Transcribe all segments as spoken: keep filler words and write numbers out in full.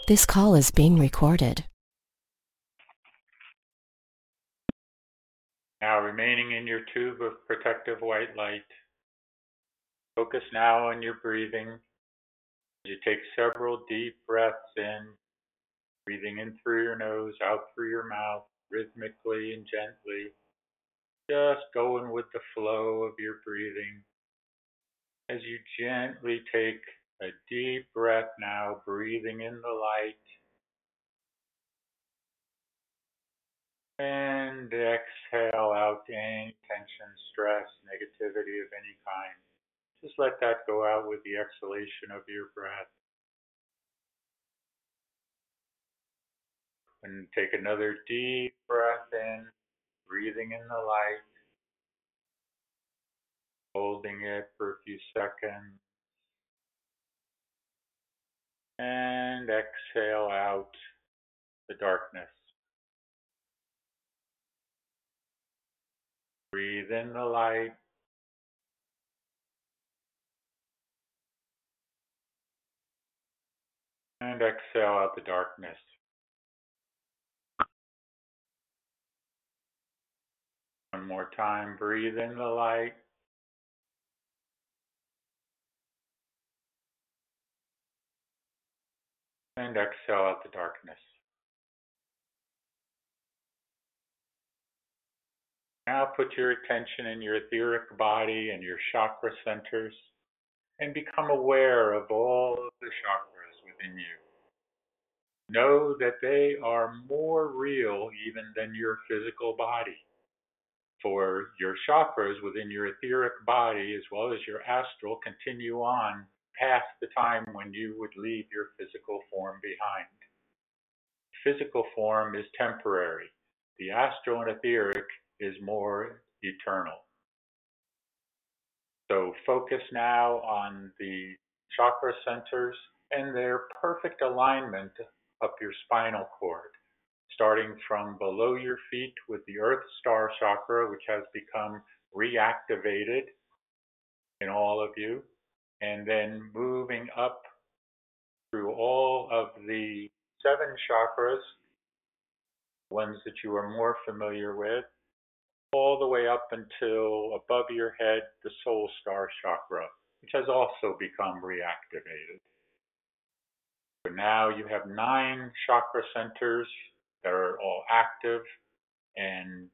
This call is being recorded. Now remaining in your tube of protective white light, focus now on your breathing. You take several deep breaths in, breathing in through your nose, out through your mouth, rhythmically and gently, just going with the flow of your breathing. As you gently take a deep breath now, breathing in the light, and exhale out any tension, stress, negativity of any kind. Just let that go out with the exhalation of your breath. And take another deep breath in, breathing in the light, holding it for a few seconds, and exhale out the darkness. Breathe in the light, and exhale out the darkness. One more time, breathe in the light, and exhale out the darkness. Now put your attention in your etheric body and your chakra centers and become aware of all of the chakras within you. Know that they are more real even than your physical body. For your chakras within your etheric body as well as your astral continue on past the time when you would leave your physical form behind. Physical form is temporary. The astral and etheric is more eternal. So focus now on the chakra centers and their perfect alignment up your spinal cord, starting from below your feet with the Earth Star chakra, which has become reactivated in all of you, and then moving up through all of the seven chakras, ones that you are more familiar with, all the way up until above your head, the Soul Star chakra, which has also become reactivated. So now you have nine chakra centers that are all active and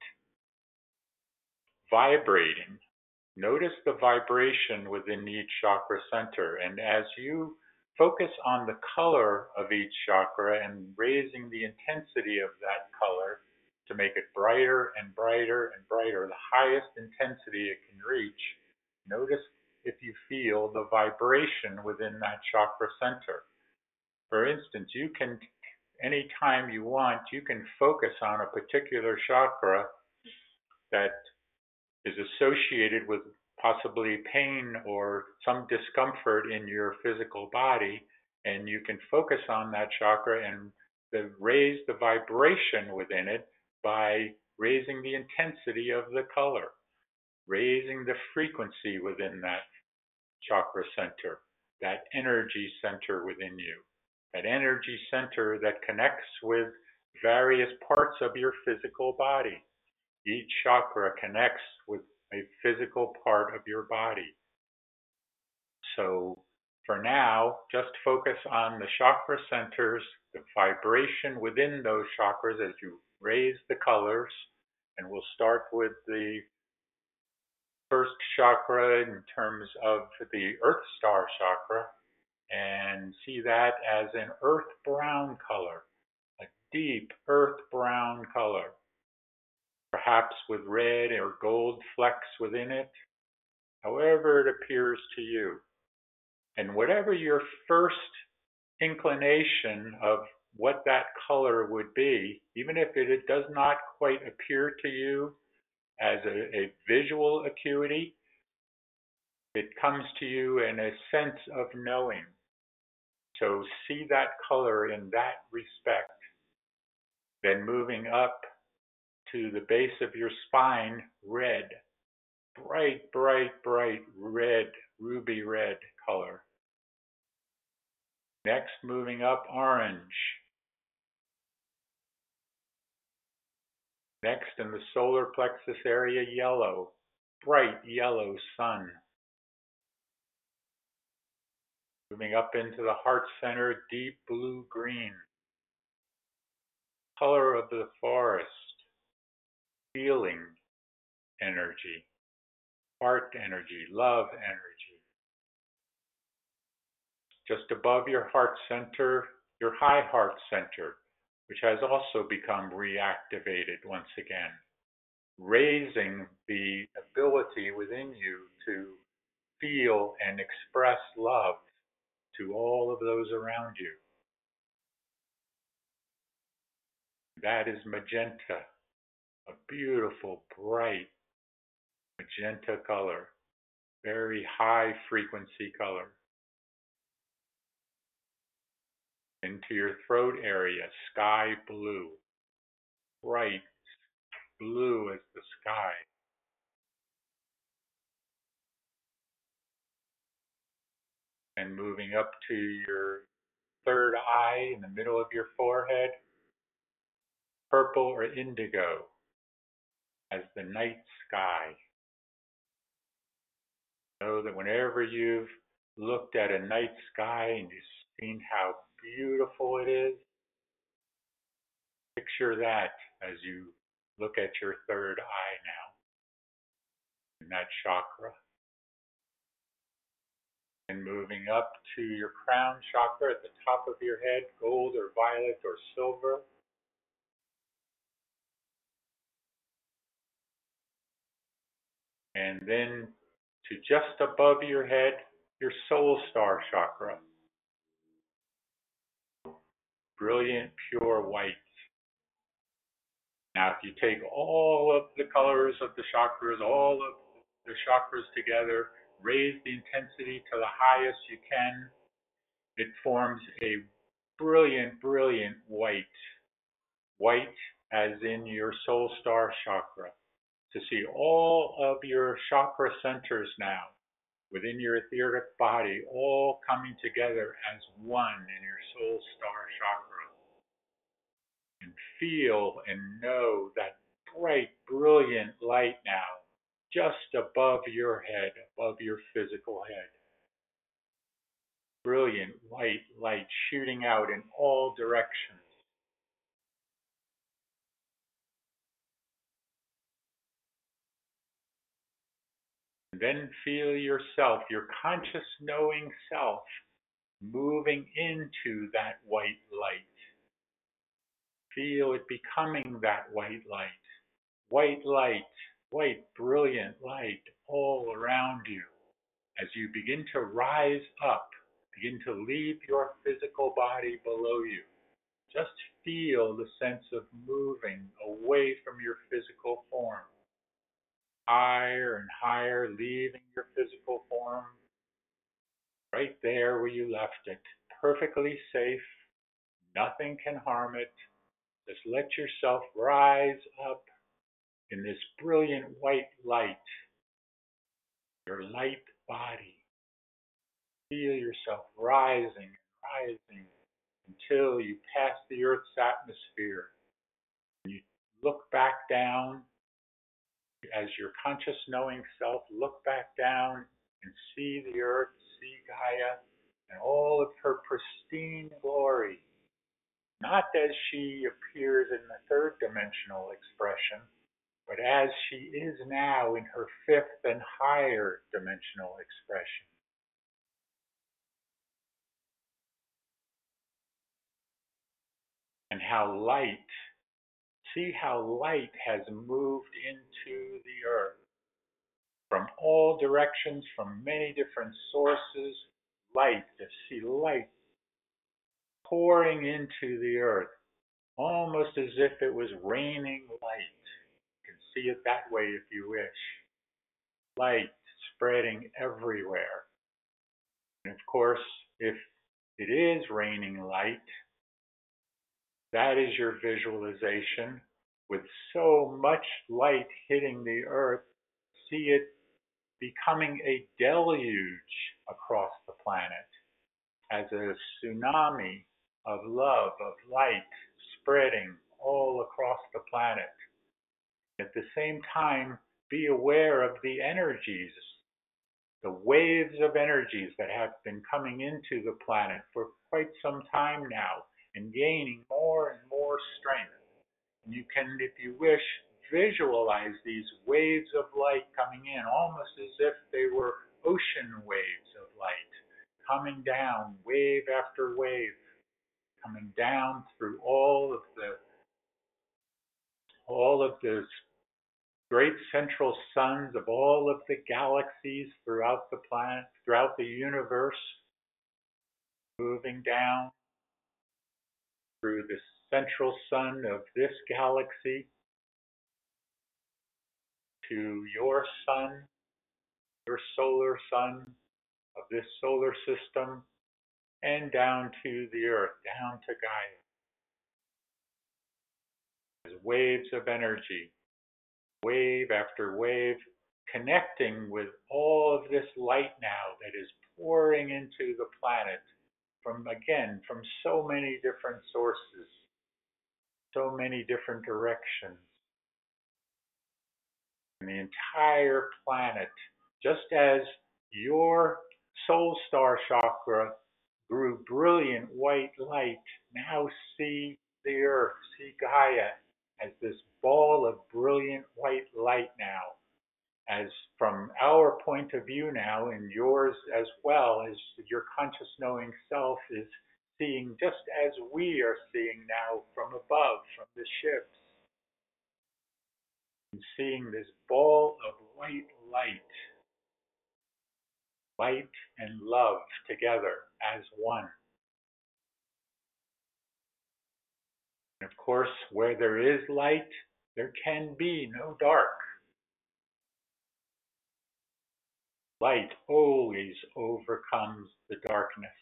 vibrating. Notice the vibration within each chakra center, and as you focus on the color of each chakra and raising the intensity of that color to make it brighter and brighter and brighter, the highest intensity it can reach, notice if you feel the vibration within that chakra center. For instance, you can, anytime you want, you can focus on a particular chakra that is associated with possibly pain or some discomfort in your physical body, and you can focus on that chakra and the, raise the vibration within it by raising the intensity of the color, raising the frequency within that chakra center, that energy center within you, that energy center that connects with various parts of your physical body. Each chakra connects with a physical part of your body. So for now, just focus on the chakra centers, the vibration within those chakras as you raise the colors. And we'll start with the first chakra in terms of the Earth Star chakra, and see that as an earth brown color, a deep earth brown color, perhaps with red or gold flecks within it, however it appears to you. And whatever your first inclination of what that color would be, even if it, it does not quite appear to you as a, a visual acuity, it comes to you in a sense of knowing. So see that color in that respect. Then moving up to the base of your spine, red, bright, bright, bright red, ruby red color. Next, moving up, orange. Next, in the solar plexus area, yellow, bright yellow sun. Moving up into the heart center, deep blue-green. Color of the forest, healing energy, heart energy, love energy. Just above your heart center, your high heart center, which has also become reactivated once again, raising the ability within you to feel and express love to all of those around you. That is magenta, a beautiful, bright magenta color, very high frequency color. Into your throat area, sky blue, bright blue as the sky. And moving up to your third eye in the middle of your forehead, purple or indigo as the night sky. Know that whenever you've looked at a night sky and you've seen how beautiful it is, picture that as you look at your third eye now, in that chakra. And moving up to your crown chakra at the top of your head, gold or violet or silver. And then to just above your head, your soul star chakra. Brilliant, pure white. Now, if you take all of the colors of the chakras, all of the chakras together, raise the intensity to the highest you can, it forms a brilliant, brilliant white. White as in your soul star chakra. To see all of your chakra centers now within your etheric body all coming together as one in your soul star chakra. And feel and know that bright, brilliant light now just above your head, above your physical head. Brilliant white light shooting out in all directions. And then feel yourself, your conscious knowing self, moving into that white light. Feel it becoming that white light. White light, white brilliant light all around you. As you begin to rise up, begin to leave your physical body below you. Just feel the sense of moving away from your physical form. Higher and higher, leaving your physical form. Right there where you left it. Perfectly safe. Nothing can harm it. Just let yourself rise up in this brilliant white light. Your light body. Feel yourself rising and rising until you pass the Earth's atmosphere. You look back down as your conscious knowing self, look back down and see the Earth, see Gaia, and all of her pristine glory. Not as she appears in the third dimensional expression, but as she is now in her fifth and higher dimensional expression. And how light, see how light has moved into the earth from all directions, from many different sources. Light, to see light pouring into the earth, almost as if it was raining light. You can see it that way if you wish. Light spreading everywhere. And of course, if it is raining light, that is your visualization. With so much light hitting the earth, see it becoming a deluge across the planet. as a tsunami of love, of light, spreading all across the planet. At the same time, be aware of the energies, the waves of energies that have been coming into the planet for quite some time now and gaining more and more strength. And you can, if you wish, visualize these waves of light coming in, almost as if they were ocean waves of light, coming down, wave after wave, coming down through all of the all of the great central suns of all of the galaxies throughout the planet, throughout the universe, moving down through the central sun of this galaxy to your sun, your solar sun of this solar system, and down to the earth, down to Gaia. There's waves of energy, wave after wave, connecting with all of this light now that is pouring into the planet from, again, from so many different sources, so many different directions. And the entire planet, just as your soul star chakra grew brilliant white light, now see the earth, see Gaia as this ball of brilliant white light now, as from our point of view now, and yours as well, as your conscious knowing self is seeing just as we are seeing now from above, from the ships, and seeing this ball of white light, light and love together as one. And of course, where there is light, there can be no dark. Light always overcomes the darkness.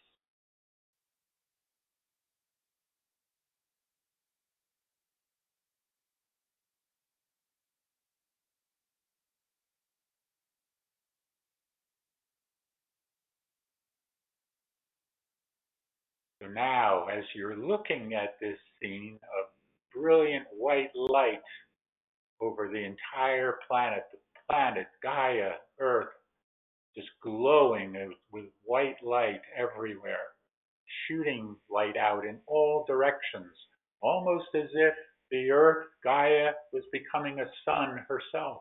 So now, as you're looking at this scene of brilliant white light over the entire planet, the planet, Gaia, Earth, just glowing with white light everywhere, shooting light out in all directions, almost as if the Earth, Gaia, was becoming a sun herself,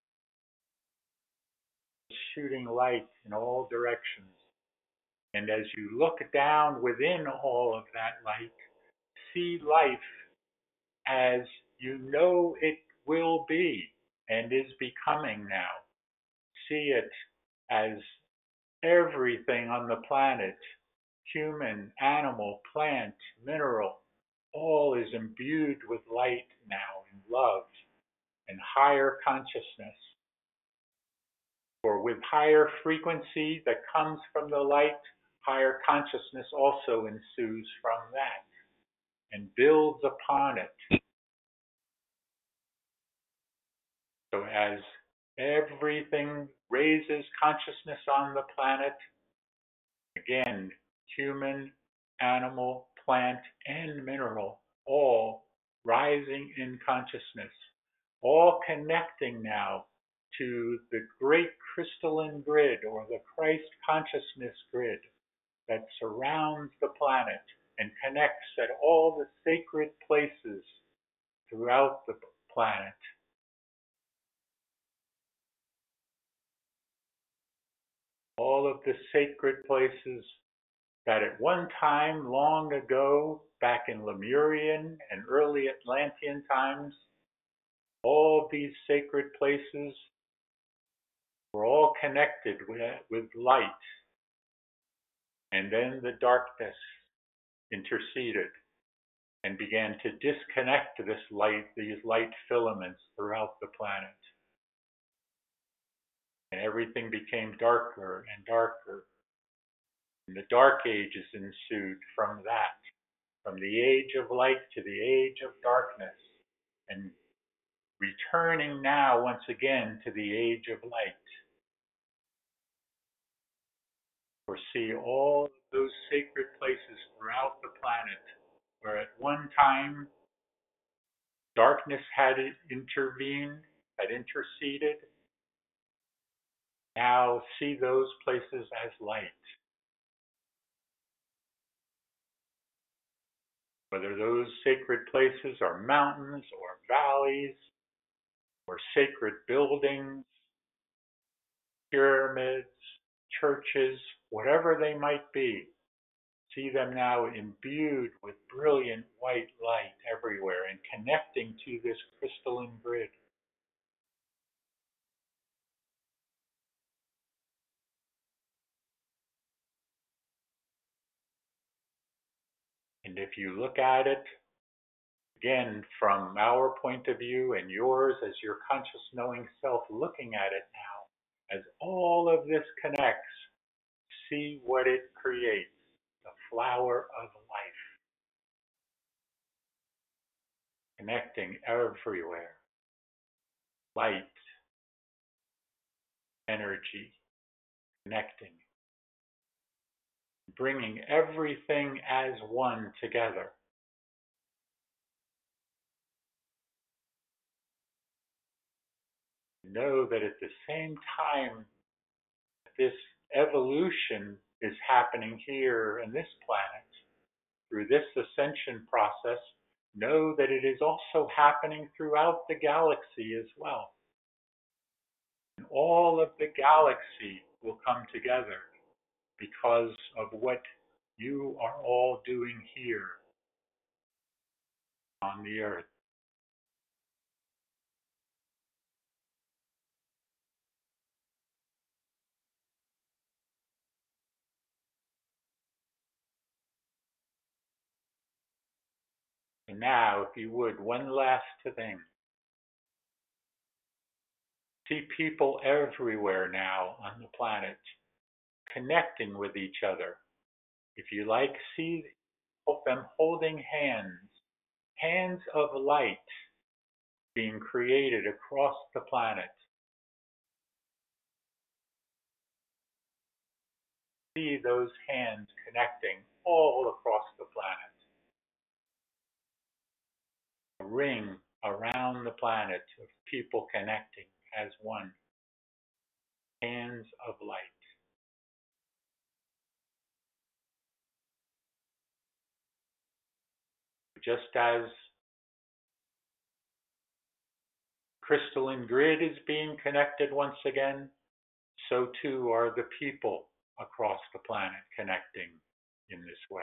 shooting light in all directions. And as you look down within all of that light, see life as you know it will be and is becoming now. See it as everything on the planet, human, animal, plant, mineral, all is imbued with light now and love and higher consciousness. For with higher frequency that comes from the light, higher consciousness also ensues from that and builds upon it. So as everything raises consciousness on the planet, again, human, animal, plant, and mineral, all rising in consciousness, all connecting now to the great crystalline grid or the Christ consciousness grid that surrounds the planet and connects at all the sacred places throughout the planet. All of the sacred places that at one time, long ago, back in Lemurian and early Atlantean times, all of these sacred places were all connected with, with light. And then the darkness interceded and began to disconnect this light, these light filaments throughout the planet. And everything became darker and darker. And the dark ages ensued from that, from the age of light to the age of darkness, and returning now once again to the age of light. For see all those sacred places throughout the planet where at one time darkness had intervened, had interceded. Now see those places as light. Whether those sacred places are mountains or valleys or sacred buildings, pyramids, churches, whatever they might be, see them now imbued with brilliant white light everywhere and connecting to this crystalline grid. And if you look at it, again, from our point of view and yours as your conscious knowing self looking at it now, as all of this connects, see what it creates, the flower of life, connecting everywhere, light, energy, connecting, bringing everything as one together. Know that at the same time this evolution is happening here in this planet, through this ascension process, know that it is also happening throughout the galaxy as well. And all of the galaxy will come together because of what you are all doing here on the earth. And now, if you would, one last thing. See people everywhere now on the planet connecting with each other. If you like, see them holding hands, hands of light being created across the planet. See those hands connecting all across the planet. A ring around the planet of people connecting as one. Hands of light. Just as crystalline grid is being connected once again, so too are the people across the planet connecting in this way.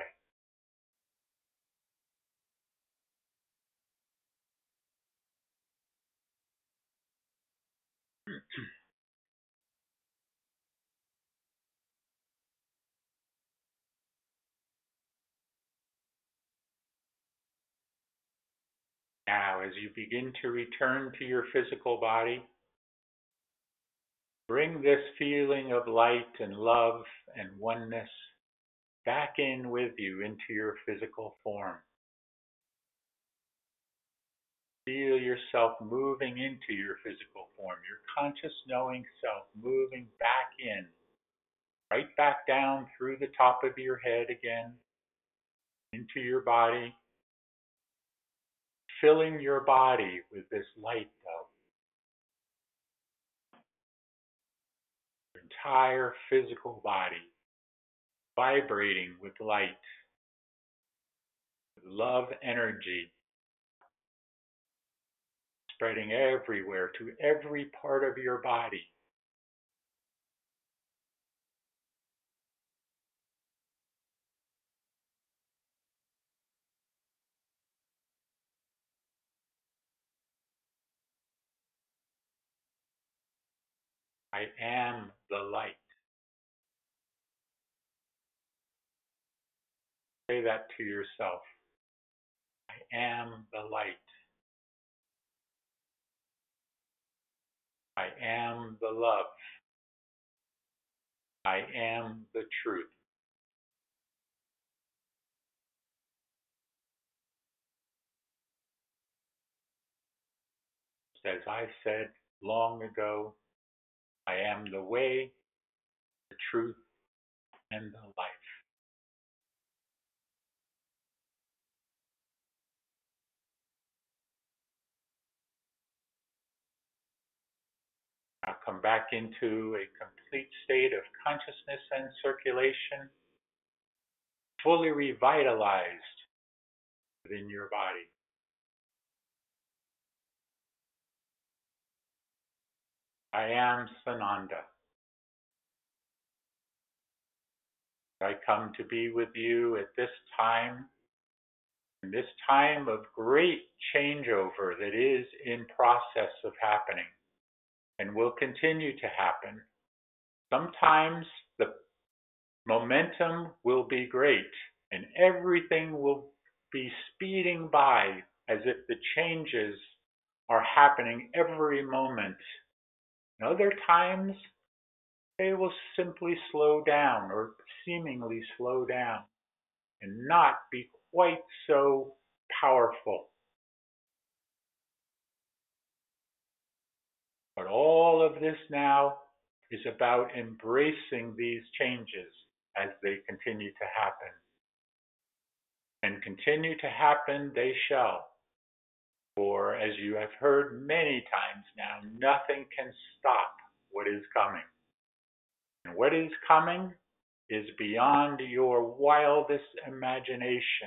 Now, as you begin to return to your physical body, bring this feeling of light and love and oneness back in with you into your physical form. Feel yourself moving into your physical form, your conscious knowing self moving back in, right back down through the top of your head again, into your body, filling your body with this light of your entire physical body, vibrating with light, with love energy, spreading everywhere to every part of your body. I am the light. Say that to yourself. I am the light. I am the love. I am the truth. As I said long ago, I am the way, the truth, and the life. come back into a complete state of consciousness and circulation, fully revitalized within your body. I am Sananda. I come to be with you at this time, in this time of great changeover that is in process of happening and will continue to happen. Sometimes the momentum will be great and everything will be speeding by as if the changes are happening every moment. And other times, they will simply slow down or seemingly slow down and not be quite so powerful. But all of this now is about embracing these changes as they continue to happen. And continue to happen they shall. For as you have heard many times now, nothing can stop what is coming. And what is coming is beyond your wildest imagination.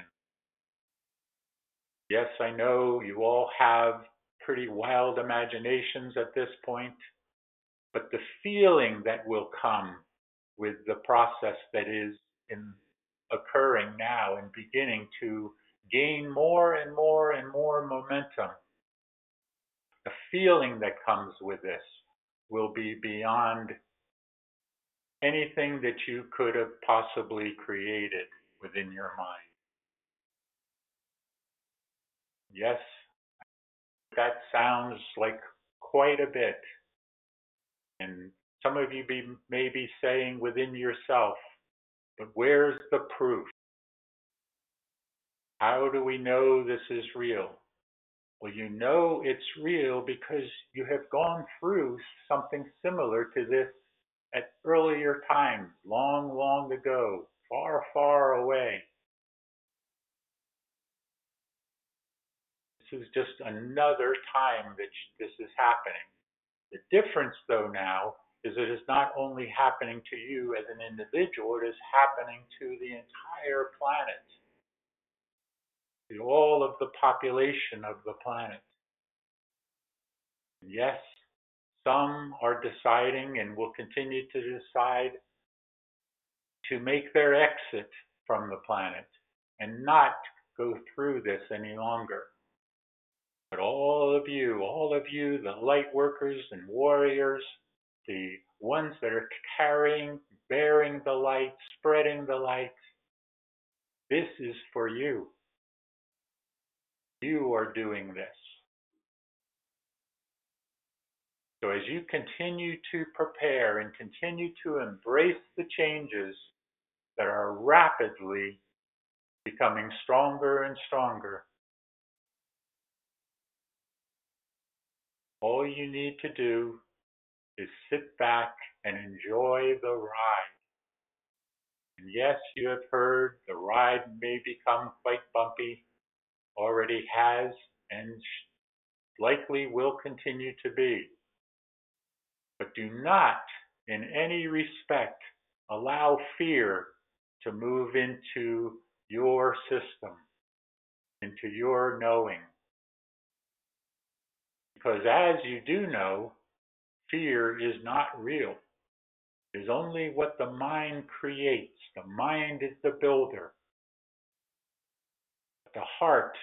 Yes, I know you all have pretty wild imaginations at this point, but the feeling that will come with the process that is in occurring now and beginning to gain more and more and more momentum, the feeling that comes with this will be beyond anything that you could have possibly created within your mind. Yes, that sounds like quite a bit. And some of you be, may be saying within yourself, but where's the proof? How do we know this is real? Well, you know it's real because you have gone through something similar to this at earlier times, long, long ago, far, far away. This is just another time that this is happening. The difference, though, now is it is not only happening to you as an individual, it is happening to the entire planet, to all of the population of the planet. And yes, some are deciding and will continue to decide to make their exit from the planet and not go through this any longer. But all of you, all of you, the light workers and warriors, the ones that are carrying, bearing the light, spreading the light, this is for you. You are doing this. So as you continue to prepare and continue to embrace the changes that are rapidly becoming stronger and stronger, all you need to do is sit back and enjoy the ride. And yes, you have heard the ride may become quite bumpy, already has, and likely will continue to be. But do not, in any respect, allow fear to move into your system, into your knowing. Because as you do know, fear is not real. It is only what the mind creates. The mind is the builder. The heart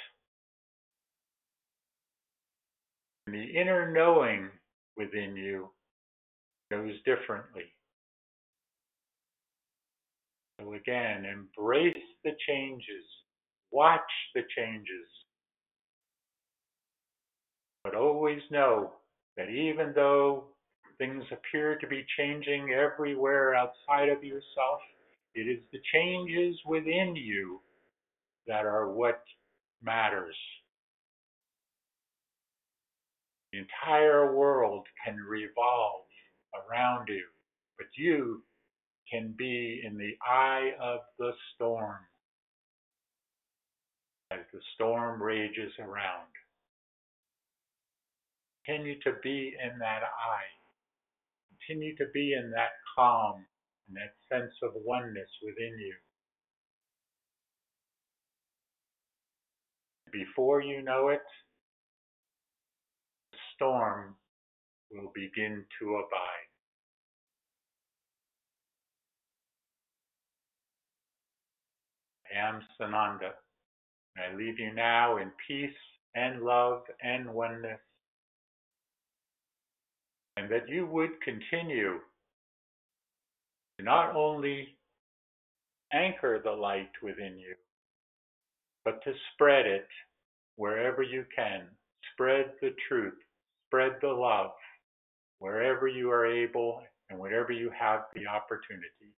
and the inner knowing within you knows differently. So again, embrace the changes. Watch the changes. But always know that even though things appear to be changing everywhere outside of yourself, it is the changes within you that are what matters. The entire world can revolve around you, but you can be in the eye of the storm as the storm rages around. Continue to be in that eye. continue to be in that calm and that sense of oneness within you. Before you know it, the storm will begin to abide. I am Sananda. I leave you now in peace and love and oneness, and that you would continue to not only anchor the light within you, but to spread it wherever you can. Spread the truth, spread the love wherever you are able and wherever you have the opportunity.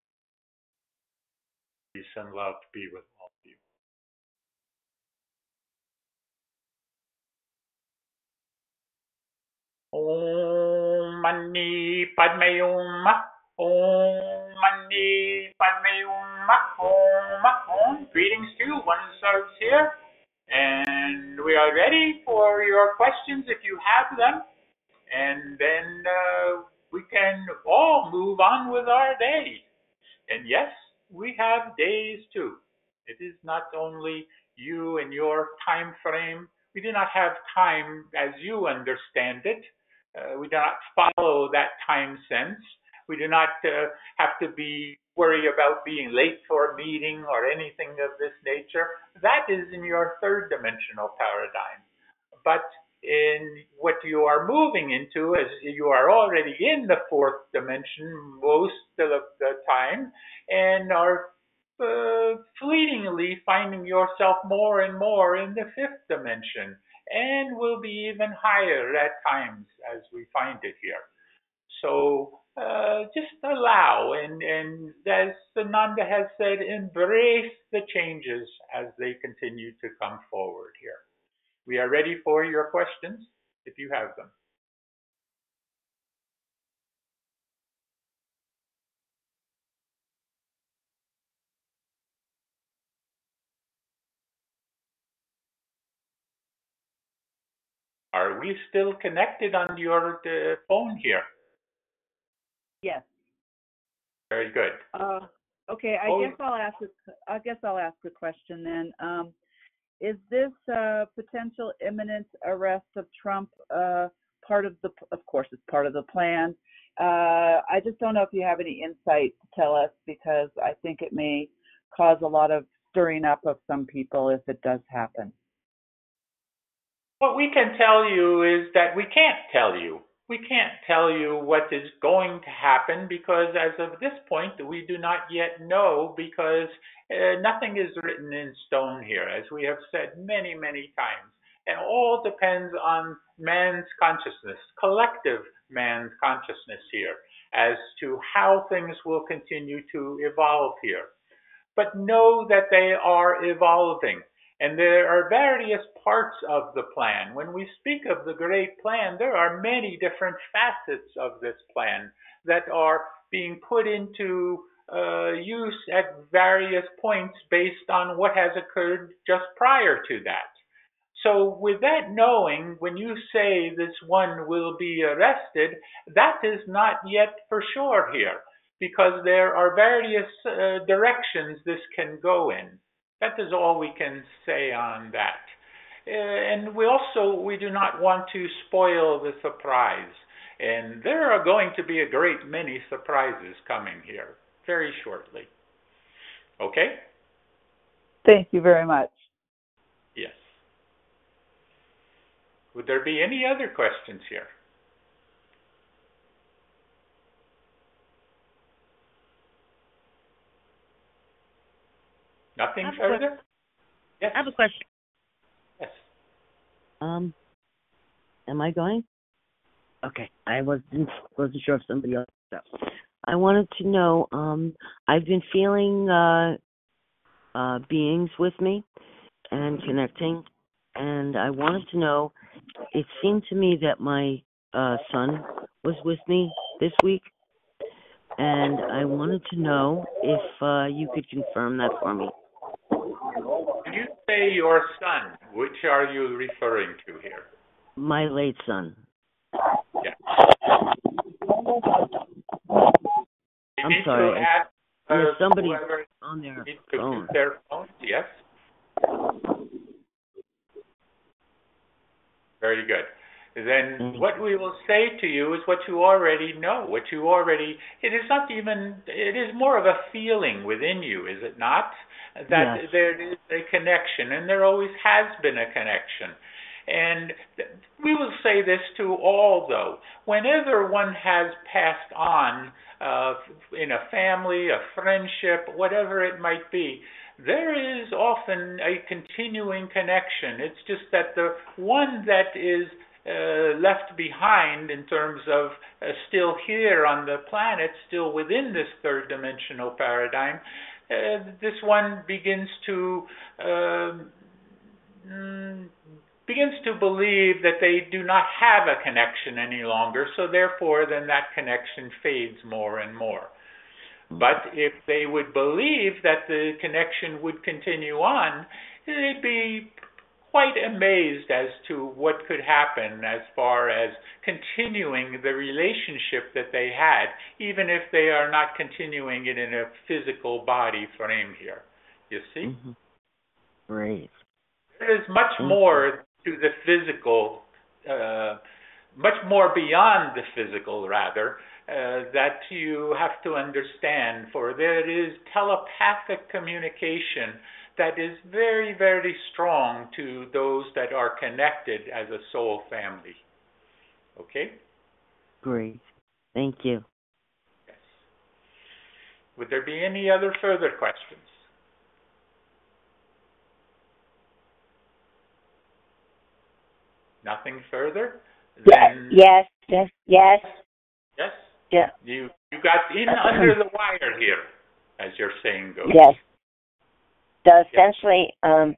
Peace and love be with all of you. Om Mani Padme Hum. Om Mani Padme Hum. Om Om. Greetings to you, one serves here. And we are ready for your questions if you have them. And then uh, we can all move on with our day. And yes, we have days too. It is not only you and your time frame. We do not have time as you understand it. Uh, we do not follow that time sense. We do not uh, have to be worry about being late for a meeting or anything of this nature. That is in your third dimensional paradigm. But in what you are moving into, as you are already in the fourth dimension most of the time, and are uh, fleetingly finding yourself more and more in the fifth dimension, and will be even higher at times as we find it here. So uh, just allow, and, and as Sananda has said, embrace the changes as they continue to come forward here. We are ready for your questions, if you have them. Are we still connected on your uh, phone here? Yes. Very good. Uh, okay, I Oh. guess I'll ask. A, I guess I'll ask a question then. Um, is this uh, potential imminent arrest of Trump uh, part of the? Of course, it's part of the plan. Uh, I just don't know if you have any insight to tell us, because I think it may cause a lot of stirring up of some people if it does happen. What we can tell you is that we can't tell you. We can't tell you what is going to happen, because as of this point, we do not yet know, because uh, nothing is written in stone here, as we have said many, many times. And all depends on man's consciousness, collective man's consciousness here, as to how things will continue to evolve here. But know that they are evolving. And there are various parts of the plan. When we speak of the great plan, there are many different facets of this plan that are being put into uh, use at various points based on what has occurred just prior to that. So with that knowing, when you say this one will be arrested, that is not yet for sure here, because there are various uh, directions this can go in. That is all we can say on that. Uh, and we also, we do not want to spoil the surprise. And there are going to be a great many surprises coming here very shortly. Okay? Thank you very much. Yes. Would there be any other questions here? Nothing further? Yes. I have a question. Yes. Um, am I going? Okay, I wasn't wasn't sure if somebody else. So, I wanted to know. Um, I've been feeling uh, uh, beings with me and connecting, and I wanted to know. It seemed to me that my uh, son was with me this week, and I wanted to know if uh, you could confirm that for me. When you say your son, which are you referring to here? My late son. Yeah. I'm need sorry. to ask uh, There's somebody whoever on their needs to phone. mute their phones. Yes. Very good. Then Thank what we will say to you is what you already know, what you already, it is not even, it is more of a feeling within you, is it not? That Yes. there is a connection, and there always has been a connection. And we will say this to all, though. Whenever one has passed on uh, in a family, a friendship, whatever it might be, there is often a continuing connection. It's just that the one that is uh, left behind in terms of uh, still here on the planet, still within this third dimensional paradigm, uh, this one begins to uh, mm, begins to believe that they do not have a connection any longer, so therefore then that connection fades more and more. But if they would believe that the connection would continue on, they'd be quite amazed as to what could happen as far as continuing the relationship that they had, even if they are not continuing it in a physical body frame here. You see? Mm-hmm. Great. There is much Thank more to the physical, uh, much more beyond the physical, rather, uh, that you have to understand, for there is telepathic communication that is very, very strong to those that are connected as a soul family. Okay? Great. Thank you. Yes. Would there be any other further questions? Nothing further? Then, yes, yes, yes, yes? yeah, You you got in under the wire here, as your saying goes. yes. So essentially, um,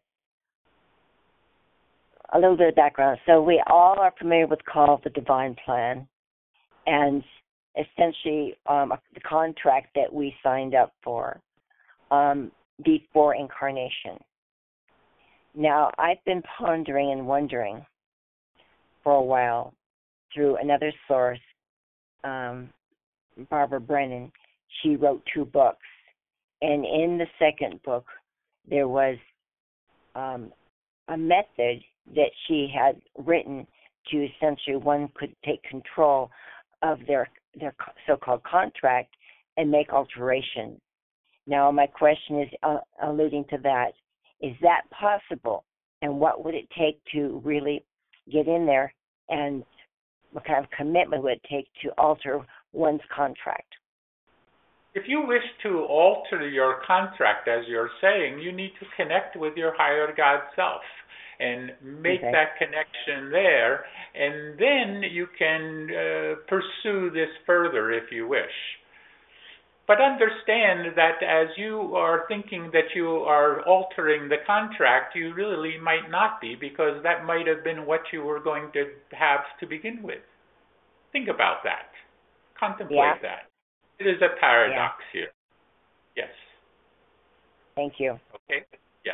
a little bit of background. So we all are familiar with called the Divine Plan, and essentially um, the contract that we signed up for um, before incarnation. Now, I've been pondering and wondering for a while through another source, um, Barbara Brennan. She wrote two books, and in the second book, there was um, a method that she had written to essentially one could take control of their their so-called contract and make alterations. Now, my question is uh, alluding to that. Is that possible? And what would it take to really get in there, and what kind of commitment would it take to alter one's contract? If you wish to alter your contract, as you're saying, you need to connect with your higher God self and make Okay. that connection there, and then you can uh, pursue this further if you wish. But understand that as you are thinking that you are altering the contract, you really might not be, because that might have been what you were going to have to begin with. Think about that. Contemplate Yeah. that. It is a paradox yeah. here. Yes. Thank you. Okay. Yes.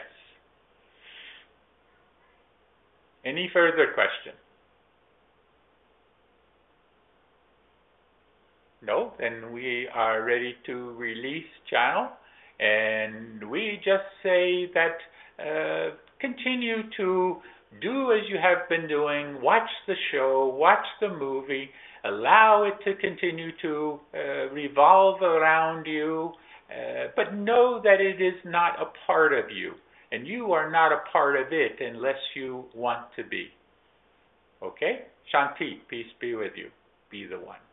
Any further question? No? Then we are ready to release channel. And we just say that uh, continue to do as you have been doing. Watch the show. Watch the movie. Allow it to continue to uh, revolve around you. Uh, but know that it is not a part of you. And you are not a part of it unless you want to be. Okay? Shanti, peace be with you. Be the one.